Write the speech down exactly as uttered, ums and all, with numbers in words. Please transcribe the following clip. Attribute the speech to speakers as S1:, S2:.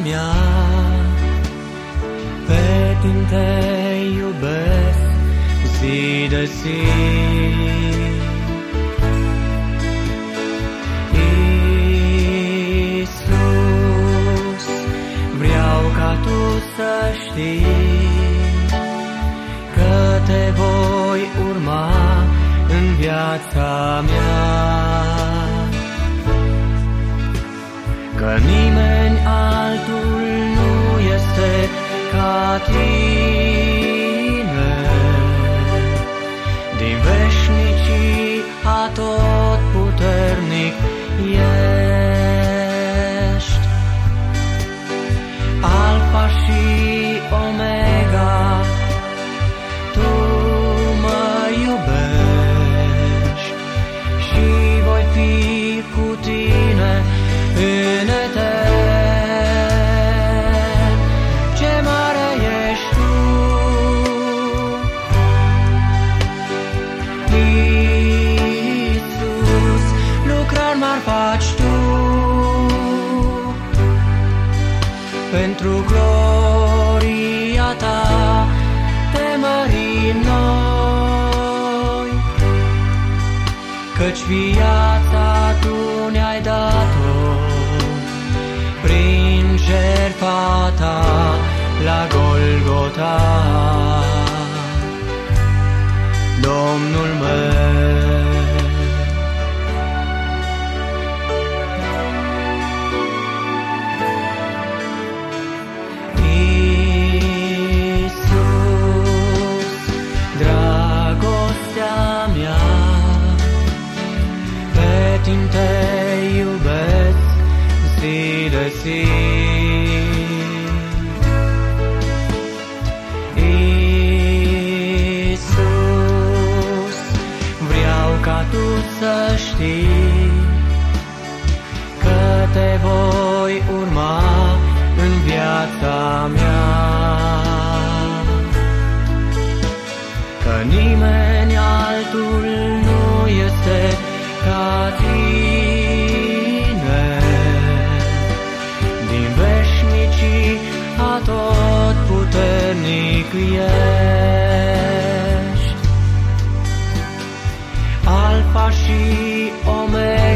S1: mea, pe tine te iubesc zi de zi. Iisus, vreau ca tu să știi că te voi urma în viața mea, că nimeni altul nu este ca tine, din veșnicii atotputernic ești, Alfa și Omega, tu mă iubești și voi fi cu tine în etern. Ce mare ești tu, Iisus, lucrări mari faci tu, pentru gloria ta te mărim noi, căci viața tu ne-ai dat-o prin jertfa ta la Golgota, Domnul meu. Iisus, dragostea mea, pe tine te iubesc zi de zi. Iisus, vreau ca tu să știi că te voi urma în viața mea, că nimeni altul nu este ca tine, din veșnicii atotputernic ești, Alfa și Omega,